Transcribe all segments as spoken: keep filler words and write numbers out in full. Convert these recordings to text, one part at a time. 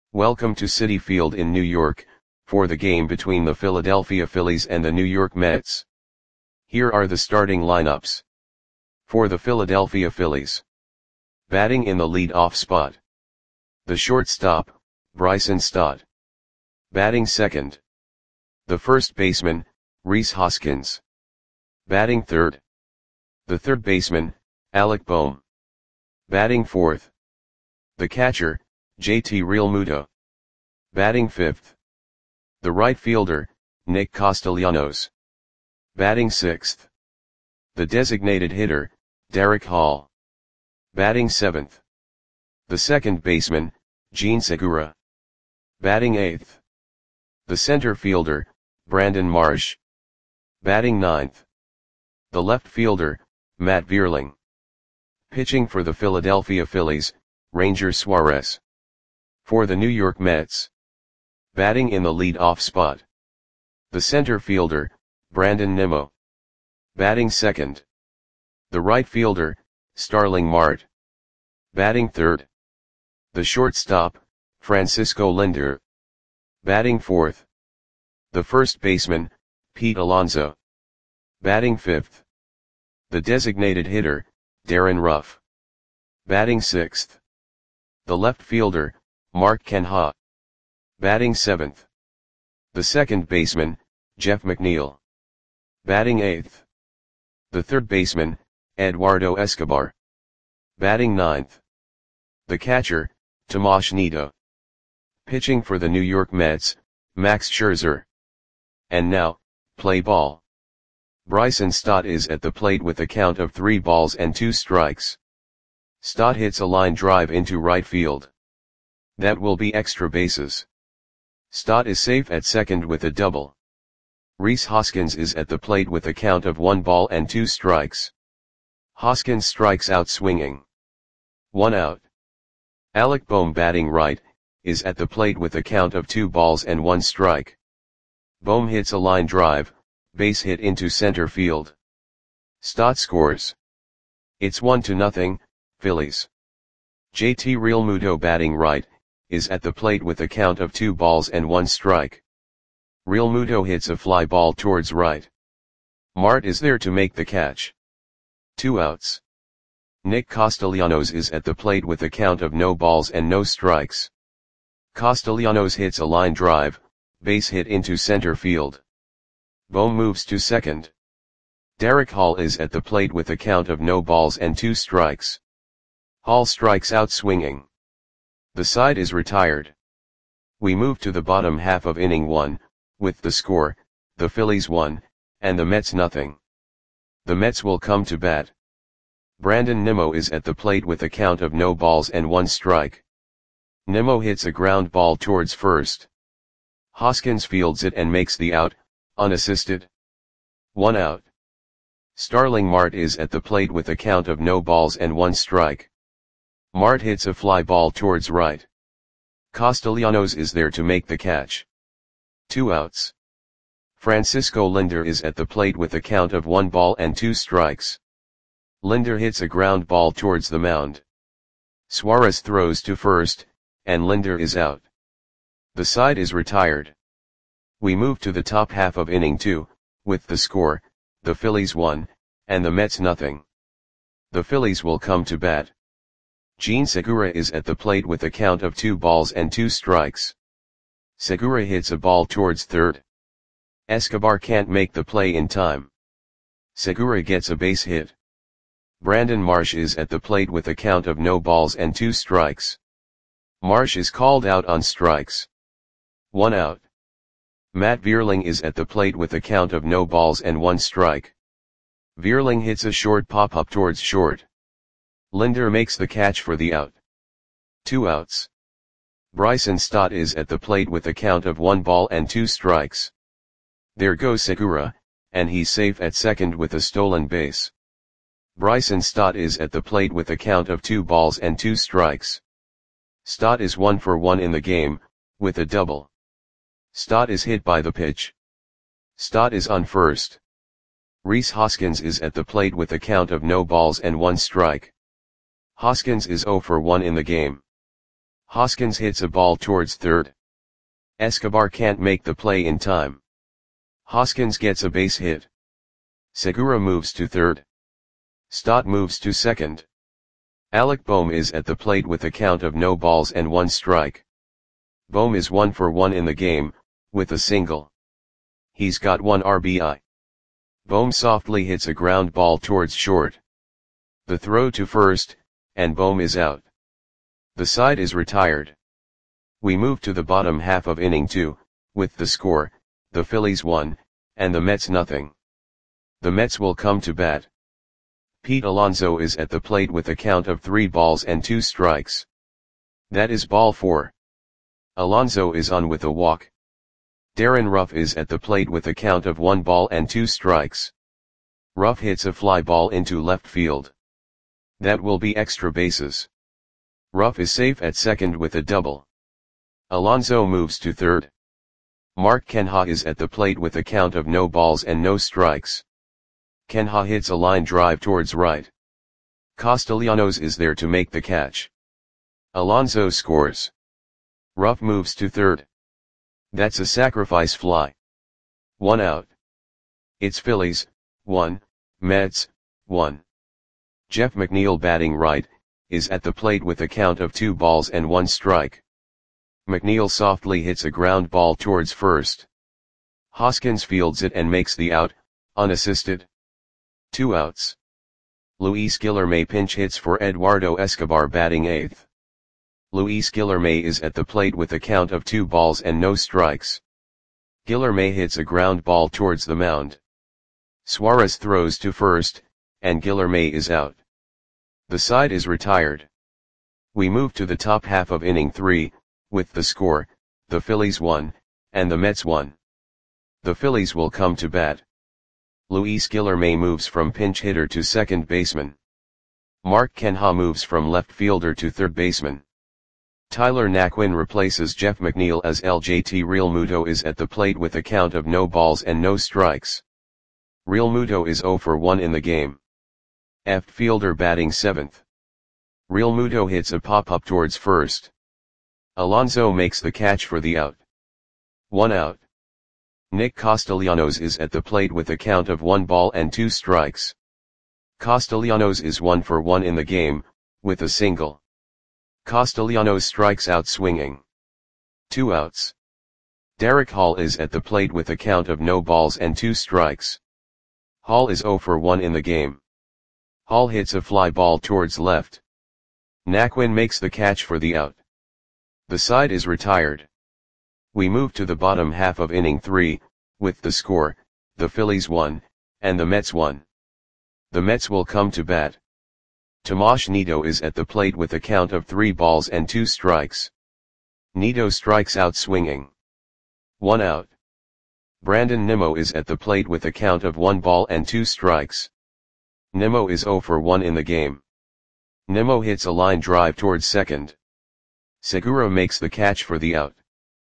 Welcome to Citi Field in New York, for the game between the Philadelphia Phillies and the New York Mets. Here are the starting lineups. For the Philadelphia Phillies. Batting in the lead-off spot. The shortstop, Bryson Stott. Batting second. The first baseman, Rhys Hoskins. Batting third. The third baseman, Alec Bohm. Batting fourth. The catcher, J T Realmuto. Batting fifth. The right fielder, Nick Castellanos. Batting sixth. The designated hitter, Derek Hall. Batting seventh. The second baseman, Jean Segura. Batting eighth. The center fielder, Brandon Marsh. Batting ninth. The left fielder, Matt Vierling. Pitching for the Philadelphia Phillies, Ranger Suarez. For the New York Mets. Batting in the lead-off spot. The center fielder, Brandon Nimmo. Batting second. The right fielder, Starling Marte. Batting third. The shortstop, Francisco Lindor. Batting fourth. The first baseman, Pete Alonso. Batting fifth. The designated hitter, Darren Ruff. Batting sixth. The left fielder, Mark Canha. Batting seventh. The second baseman, Jeff McNeil. Batting eighth. The third baseman, Eduardo Escobar. Batting ninth. The catcher, Tomas Nido. Pitching for the New York Mets, Max Scherzer. And now, play ball. Bryson Stott is at the plate with a count of three balls and two strikes. Stott hits a line drive into right field. That will be extra bases. Stott is safe at second with a double. Rhys Hoskins is at the plate with a count of one ball and two strikes. Hoskins strikes out swinging. One out. Alec Bohm, batting right, is at the plate with a count of two balls and one strike. Bohm hits a line drive, base hit into center field. Stott scores. It's one to nothing, Phillies. J T Realmuto, batting right, is at the plate with a count of two balls and one strike. Realmuto hits a fly ball towards right. Marte is there to make the catch. Two outs. Nick Castellanos is at the plate with a count of no balls and no strikes. Castellanos hits a line drive, base hit into center field. Bohm moves to second. Derek Hall is at the plate with a count of no balls and two strikes. Hall strikes out swinging. The side is retired. We move to the bottom half of inning one, with the score, the Phillies one, and the Mets nothing. The Mets will come to bat. Brandon Nimmo is at the plate with a count of no balls and one strike. Nimmo hits a ground ball towards first. Hoskins fields it and makes the out, unassisted. One out. Starling Marte is at the plate with a count of no balls and one strike. Marte hits a fly ball towards right. Castellanos is there to make the catch. Two outs. Francisco Lindor is at the plate with a count of one ball and two strikes. Lindor hits a ground ball towards the mound. Suarez throws to first, and Lindor is out. The side is retired. We move to the top half of inning two, with the score, the Phillies one, and the Mets nothing. The Phillies will come to bat. Jean Segura is at the plate with a count of two balls and two strikes. Segura hits a ball towards third. Escobar can't make the play in time. Segura gets a base hit. Brandon Marsh is at the plate with a count of no balls and two strikes. Marsh is called out on strikes. One out. Matt Vierling is at the plate with a count of no balls and one strike. Vierling hits a short pop-up towards short. Lindor makes the catch for the out. Two outs. Bryson Stott is at the plate with a count of one ball and two strikes. There goes Segura, and he's safe at second with a stolen base. Bryson Stott is at the plate with a count of two balls and two strikes. Stott is one for one in the game, with a double. Stott is hit by the pitch. Stott is on first. Rhys Hoskins is at the plate with a count of no balls and one strike. Hoskins is zero for one in the game. Hoskins hits a ball towards third. Escobar can't make the play in time. Hoskins gets a base hit. Segura moves to third. Stott moves to second. Alec Bohm is at the plate with a count of no balls and one strike. Bohm is one for one in the game, with a single. He's got one R B I. Bohm softly hits a ground ball towards short. The throw to first, and Bohm is out. The side is retired. We move to the bottom half of inning two, with the score, the Phillies one, and the Mets nothing. The Mets will come to bat. Pete Alonso is at the plate with a count of three balls and two strikes. That is ball four. Alonso is on with a walk. Darren Ruff is at the plate with a count of one ball and two strikes. Ruff hits a fly ball into left field. That will be extra bases. Ruff is safe at second with a double. Alonso moves to third. Mark Canha is at the plate with a count of no balls and no strikes. Canha hits a line drive towards right. Castellanos is there to make the catch. Alonso scores. Ruff moves to third. That's a sacrifice fly. One out. It's Phillies, one, Mets, one. Jeff McNeil batting right, is at the plate with a count of two balls and one strike. McNeil softly hits a ground ball towards first. Hoskins fields it and makes the out, unassisted. Two outs. Luis Guilherme pinch hits for Eduardo Escobar batting eighth. Luis Guilherme is at the plate with a count of two balls and no strikes. Guilherme hits a ground ball towards the mound. Suarez throws to first, and Guilherme is out. The side is retired. We move to the top half of inning three, with the score, the Phillies one, and the Mets one. The Phillies will come to bat. Luis Guilherme moves from pinch hitter to second baseman. Mark Canha moves from left fielder to third baseman. Tyler Naquin replaces Jeff McNeil as L J T Realmuto is at the plate with a count of no balls and no strikes. Realmuto is zero for one in the game. F fielder batting seventh. Realmuto hits a pop-up towards first. Alonso makes the catch for the out. One out. Nick Castellanos is at the plate with a count of one ball and two strikes. Castellanos is one for one in the game, with a single. Castellanos strikes out swinging. Two outs. Derek Hall is at the plate with a count of no balls and two strikes. Hall is zero for one in the game. Hall hits a fly ball towards left. Naquin makes the catch for the out. The side is retired. We move to the bottom half of inning three, with the score, the Phillies one, and the Mets one. The Mets will come to bat. Tomas Nido is at the plate with a count of three balls and two strikes. Nido strikes out swinging. One out. Brandon Nimmo is at the plate with a count of one ball and two strikes. Nimmo is zero for one in the game. Nimmo hits a line drive towards second. Segura makes the catch for the out.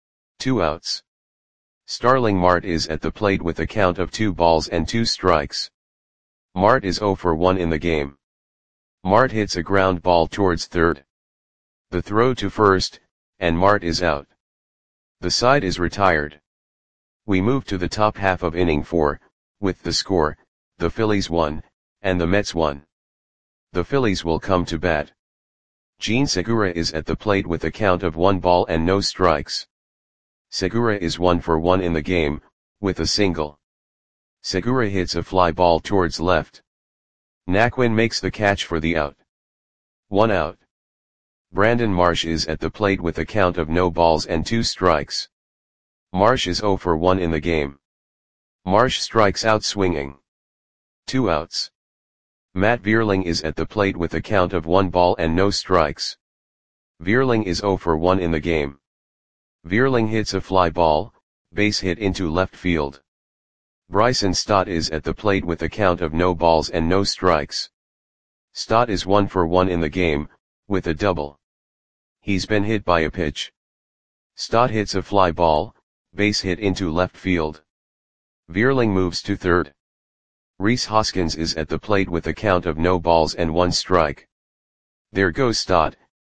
Two outs. Starling Marte is at the plate with a count of two balls and two strikes. Marte is zero for one in the game. Marte hits a ground ball towards third. The throw to first, and Marte is out. The side is retired. We move to the top half of inning four, with the score, the Phillies one, and the Mets one. The Phillies will come to bat. Jean Segura is at the plate with a count of one ball and no strikes. Segura is one for one in the game, with a single. Segura hits a fly ball towards left. Naquin makes the catch for the out. One out. Brandon Marsh is at the plate with a count of no balls and two strikes. Marsh is zero for one in the game. Marsh strikes out swinging. Two outs. Matt Vierling is at the plate with a count of one ball and no strikes. Vierling is zero for one in the game. Vierling hits a fly ball, base hit into left field. Bryson Stott is at the plate with a count of no balls and no strikes. Stott is one for one in the game, with a double. He's been hit by a pitch. Stott hits a fly ball, base hit into left field. Vierling moves to third. Rhys Hoskins is at the plate with a count of no balls and one strike. There goes Stott,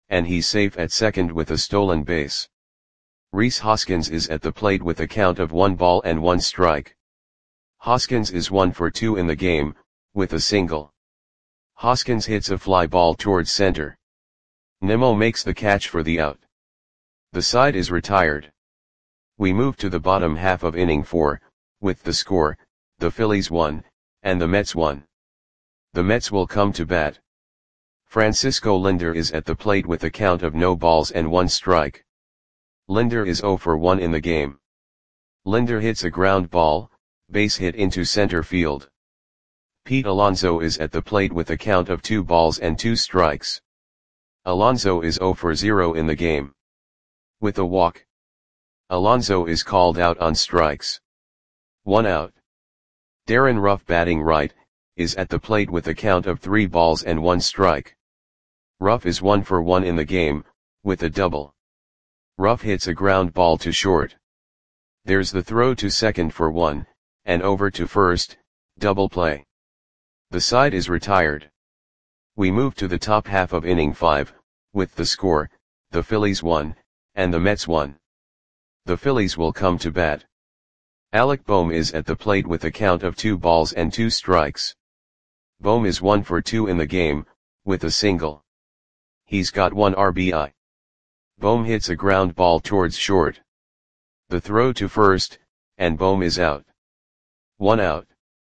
and he's safe at second with a stolen base. Rhys Hoskins is at the plate with a count of one ball and one strike. Hoskins is one for two in the game, with a single. Hoskins hits a fly ball towards center. Nimmo makes the catch for the out. The side is retired. We move to the bottom half of inning four, with the score, the Phillies won, and the Mets won. The Mets will come to bat. Francisco Lindor is at the plate with a count of no balls and one strike. Lindor is zero for one in the game. Lindor hits a ground ball, base hit into center field. Pete Alonso is at the plate with a count of two balls and two strikes. Alonso is zero for zero in the game. With a walk, Alonso is called out on strikes. One out. Darren Ruff, batting right, is at the plate with a count of three balls and one strike. Ruff is one for one in the game, with a double. Ruff hits a ground ball to short. There's the throw to second for one, and over to first, double play. The side is retired. We move to the top half of inning five, with the score, the Phillies won, and the Mets won. The Phillies will come to bat. Alec Bohm is at the plate with a count of two balls and two strikes. Bohm is one for two in the game, with a single. He's got one R B I. Bohm hits a ground ball towards short. The throw to first, and Bohm is out. One out.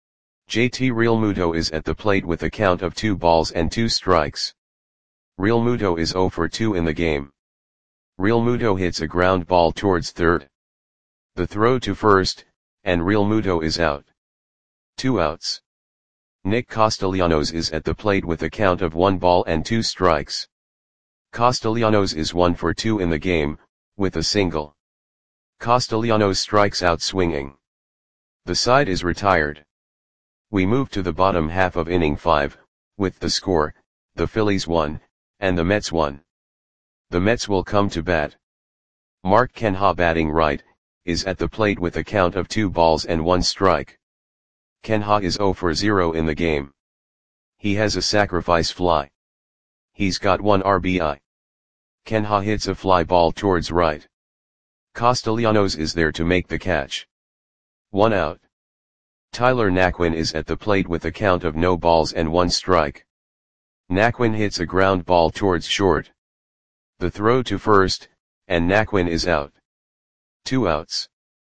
J T Realmuto is at the plate with a count of two balls and two strikes. Realmuto is zero for two in the game. Realmuto hits a ground ball towards third. The throw to first, and Realmuto is out. Two outs. Nick Castellanos is at the plate with a count of one ball and two strikes. Castellanos is one for two in the game, with a single. Castellanos strikes out swinging. The side is retired. We move to the bottom half of inning five, with the score, the Phillies won, and the Mets won. The Mets will come to bat. Mark Canha, batting right, is at the plate with a count of two balls and one strike. Canha is zero for zero in the game. He has a sacrifice fly. He's got one R B I. Canha hits a fly ball towards right. Castellanos is there to make the catch. One out. Tyler Naquin is at the plate with a count of no balls and one strike. Naquin hits a ground ball towards short. The throw to first, and Naquin is out. Two outs.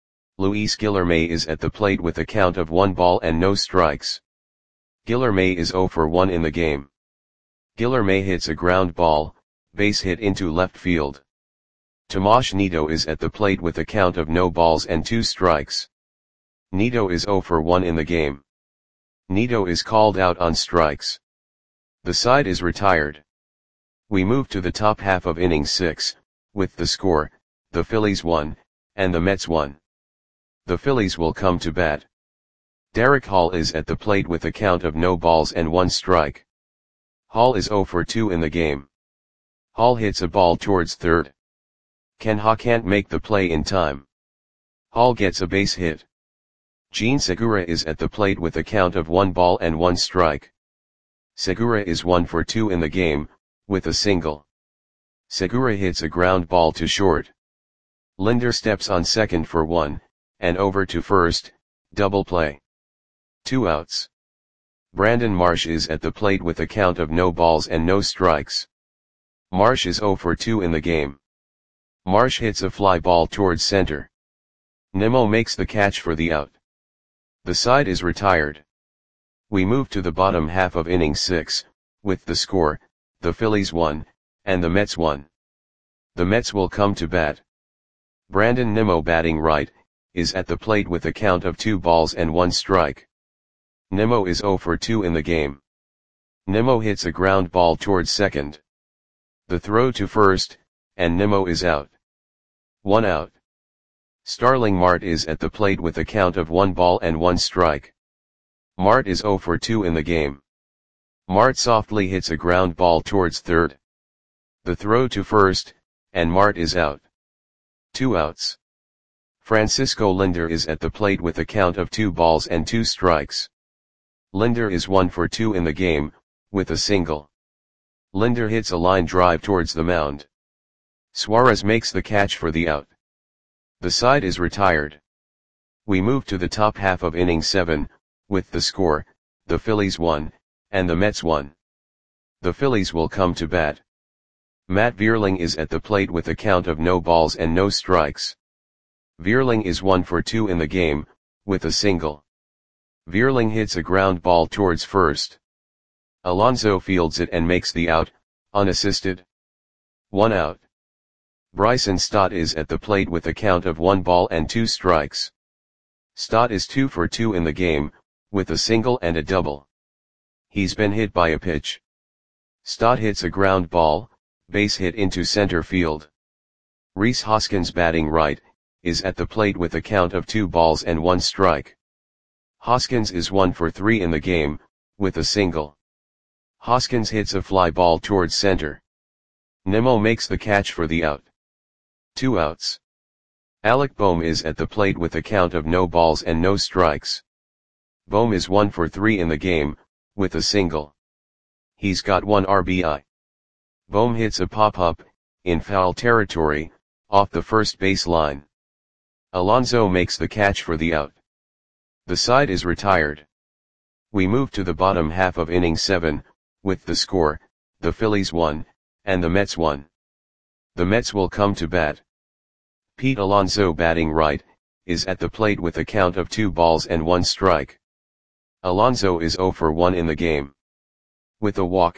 Luis Guillorme is at the plate with a count of one ball and no strikes. Guillorme is zero for one in the game. Guillorme hits a ground ball, base hit into left field. Tomas Nido is at the plate with a count of no balls and two strikes. Nido is zero for one in the game. Nido is called out on strikes. The side is retired. We move to the top half of inning six, with the score, the Phillies won, and the Mets won. The Phillies will come to bat. Derek Hall is at the plate with a count of no balls and one strike. Hall is zero for two in the game. Hall hits a ball towards third. Canha can't make the play in time. Hall gets a base hit. Jean Segura is at the plate with a count of one ball and one strike. Segura is one for two in the game, with a single. Segura hits a ground ball to short. Lindor steps on second for one, and over to first, double play. Two outs. Brandon Marsh is at the plate with a count of no balls and no strikes. Marsh is zero for two in the game. Marsh hits a fly ball towards center. Nimmo makes the catch for the out. The side is retired. We move to the bottom half of inning six, with the score, the Phillies won, and the Mets won. The Mets will come to bat. Brandon Nimmo, batting right, is at the plate with a count of two balls and one strike. Nimmo is zero for two in the game. Nimmo hits a ground ball towards second. The throw to first, and Nimmo is out. One out. Starling Marte is at the plate with a count of one ball and one strike. Marte is zero for two in the game. Marte softly hits a ground ball towards third. The throw to first, and Marte is out. Two outs. Francisco Lindor is at the plate with a count of two balls and two strikes. Lindor is one for two in the game, with a single. Linder hits a line drive towards the mound. Suarez makes the catch for the out. The side is retired. We move to the top half of inning seven, with the score, the Phillies won, and the Mets won. The Phillies will come to bat. Matt Vierling is at the plate with a count of no balls and no strikes. Vierling is one for two in the game, with a single. Vierling hits a ground ball towards first. Alonso fields it and makes the out, unassisted. One out. Bryson Stott is at the plate with a count of one ball and two strikes. Stott is two for two in the game, with a single and a double. He's been hit by a pitch. Stott hits a ground ball, base hit into center field. Rhys Hoskins, batting right, is at the plate with a count of two balls and one strike. Hoskins is one for three in the game, with a single. Hoskins hits a fly ball towards center. Nimmo makes the catch for the out. Two outs. Alec Bohm is at the plate with a count of no balls and no strikes. Bohm is one for three in the game, with a single. He's got one R B I. Bohm hits a pop-up, in foul territory, off the first base line. Alonso makes the catch for the out. The side is retired. We move to the bottom half of inning seven, with the score, the Phillies won, and the Mets won. The Mets will come to bat. Pete Alonso, batting right, is at the plate with a count of two balls and one strike. Alonso is zero for one in the game. With a walk.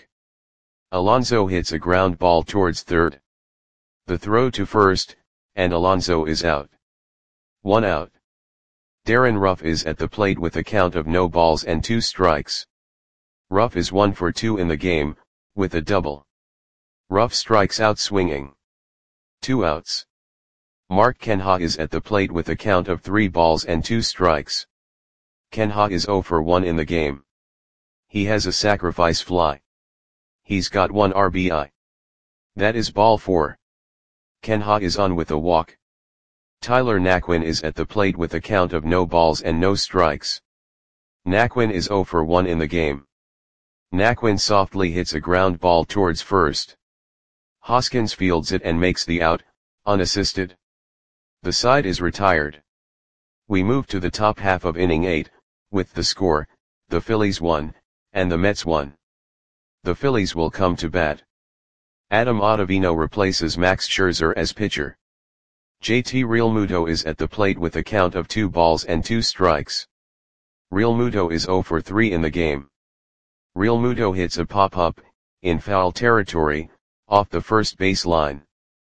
Alonso hits a ground ball towards third. The throw to first, and Alonso is out. One out. Darren Ruff is at the plate with a count of no balls and two strikes. Ruff is one for two in the game, with a double. Ruff strikes out swinging. Two outs. Mark Canha is at the plate with a count of three balls and two strikes. Canha is zero for one in the game. He has a sacrifice fly. He's got one R B I. That is ball four. Canha is on with a walk. Tyler Naquin is at the plate with a count of no balls and no strikes. Naquin is zero for one in the game. Naquin softly hits a ground ball towards first. Hoskins fields it and makes the out, unassisted. The side is retired. We move to the top half of inning eight, with the score, the Phillies won, and the Mets won. The Phillies will come to bat. Adam Ottavino replaces Max Scherzer as pitcher. J T Realmuto is at the plate with a count of two balls and two strikes. Realmuto is zero for three in the game. Realmuto hits a pop-up, in foul territory, off the first base line.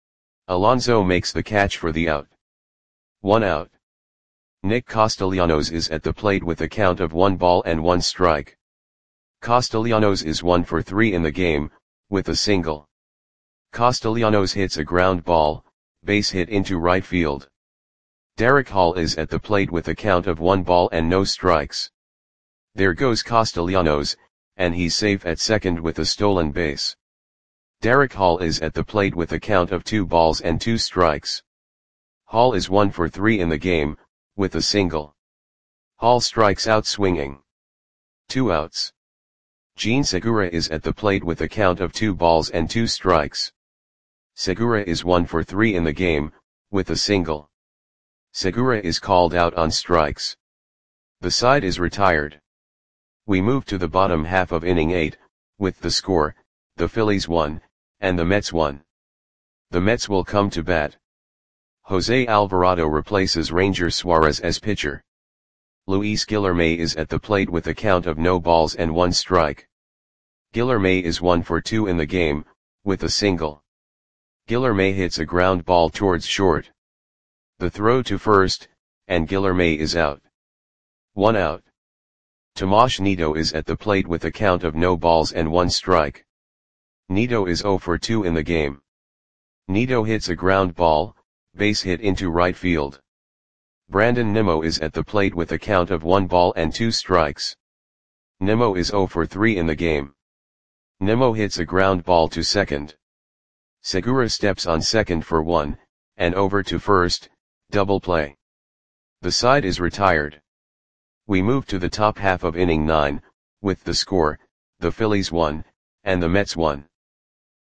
Alonso makes the catch for the out. One out. Nick Castellanos is at the plate with a count of one ball and one strike. Castellanos is one for three in the game, with a single. Castellanos hits a ground ball, base hit into right field. Derek Hall is at the plate with a count of one ball and no strikes. There goes Castellanos, and he's safe at second with a stolen base. Derek Hall is at the plate with a count of two balls and two strikes. Hall is one for three in the game, with a single. Hall strikes out swinging. Two outs. Gene Segura is at the plate with a count of two balls and two strikes. Segura is one for three in the game, with a single. Segura is called out on strikes. The side is retired. We move to the bottom half of inning eight, with the score, the Phillies won, and the Mets won. The Mets will come to bat. Jose Alvarado replaces Ranger Suarez as pitcher. Luis Guillorme is at the plate with a count of no balls and one strike. Guillorme is one for two in the game, with a single. Guillorme hits a ground ball towards short. The throw to first, and Guillorme is out. One out. Tomas Nido is at the plate with a count of no balls and one strike. Nido is zero for two in the game. Nido hits a ground ball, base hit into right field. Brandon Nimmo is at the plate with a count of one ball and two strikes. Nimmo is zero for three in the game. Nimmo hits a ground ball to second. Segura steps on second for one, and over to first, double play. The side is retired. We move to the top half of inning nine, with the score, the Phillies won, and the Mets won.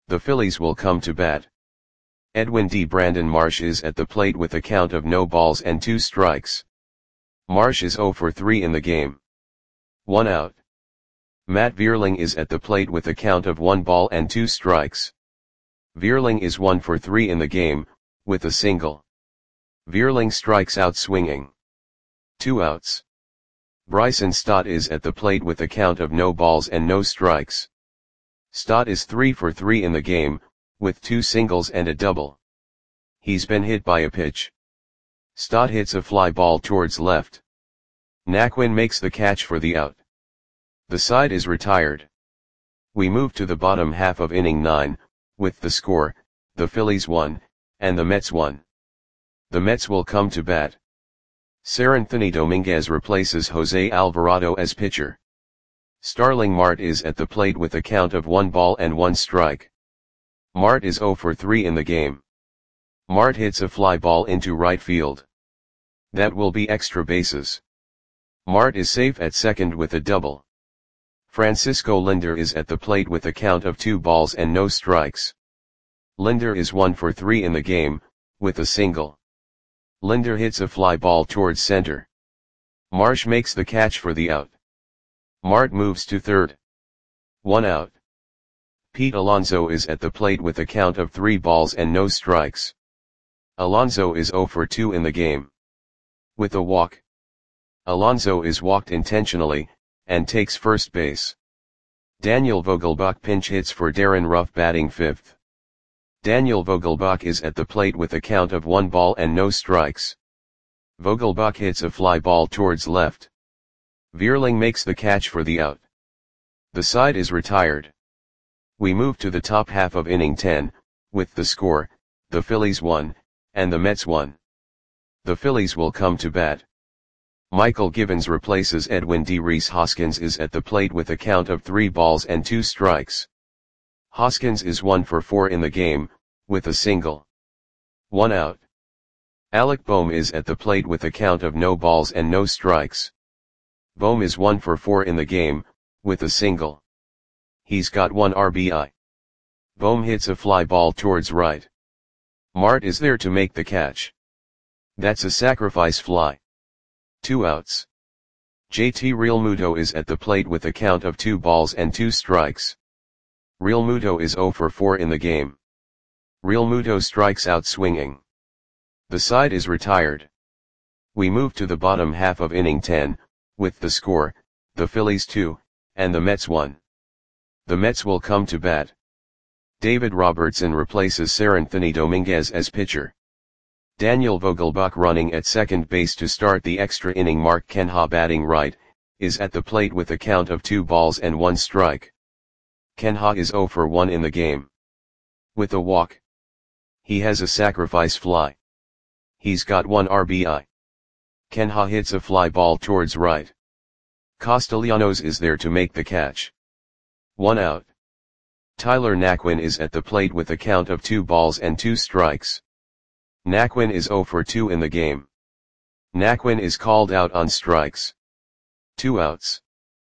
The Phillies will come to bat. Edwin D. Brandon Marsh is at the plate with a count of no balls and two strikes. Marsh is zero for three in the game. One out. Matt Vierling is at the plate with a count of one ball and two strikes. Vierling is one for three in the game, with a single. Vierling strikes out swinging. Two outs. Bryson Stott is at the plate with a count of no balls and no strikes. Stott is three for three in the game, with two singles and a double. He's been hit by a pitch. Stott hits a fly ball towards left. Naquin makes the catch for the out. The side is retired. We move to the bottom half of inning nine, with the score, the Phillies one, and the Mets one. The Mets will come to bat. Seranthony Dominguez replaces Jose Alvarado as pitcher. Starling Marte is at the plate with a count of one ball and one strike. Marte is zero for three in the game. Marte hits a fly ball into right field. That will be extra bases. Marte is safe at second with a double. Francisco Lindor is at the plate with a count of two balls and no strikes. Lindor is one for three in the game, with a single. Lindor hits a fly ball towards center. Marsh makes the catch for the out. Marte moves to third. One out. Pete Alonso is at the plate with a count of three balls and no strikes. Alonso is zero for two in the game. With a walk. Alonso is walked intentionally, and takes first base. Daniel Vogelbach pinch hits for Darren Ruff batting fifth. Daniel Vogelbach is at the plate with a count of one ball and no strikes. Vogelbach hits a fly ball towards left. Vierling makes the catch for the out. The side is retired. We move to the top half of inning ten, with the score, the Phillies one, and the Mets one. The Phillies will come to bat. Michael Givens replaces Edwin D. Rhys Hoskins is at the plate with a count of three balls and two strikes. Hoskins is one for four in the game, with a single. One out. Alec Bohm is at the plate with a count of no balls and no strikes. Bohm is one for four in the game, with a single. He's got one R B I. Bohm hits a fly ball towards right. Marte is there to make the catch. That's a sacrifice fly. Two outs. J T Realmuto is at the plate with a count of two balls and two strikes. Realmuto is zero for four in the game. Realmuto strikes out swinging. The side is retired. We move to the bottom half of inning ten, with the score, the Phillies two, and the Mets one. The Mets will come to bat. David Robertson replaces Seranthony Dominguez as pitcher. Daniel Vogelbach running at second base to start the extra inning. Mark Canha batting right, is at the plate with a count of two balls and one strike. Canha is zero for one in the game. With a walk. He has a sacrifice fly. He's got one R B I. Canha hits a fly ball towards right. Castellanos is there to make the catch. One out. Tyler Naquin is at the plate with a count of two balls and two strikes. Naquin is zero for two in the game. Naquin is called out on strikes. Two outs.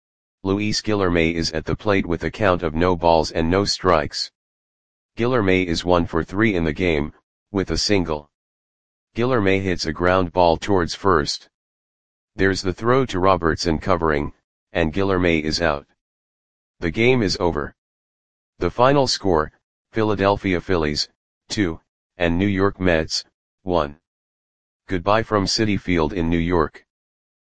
Luis Guillorme is at the plate with a count of no balls and no strikes. Guillorme is one for three in the game, with a single. Guillorme hits a ground ball towards first. There's the throw to Robertson covering, and Guillorme is out. The game is over. The final score, Philadelphia Phillies, two, and New York Mets, one. Goodbye from Citi Field in New York.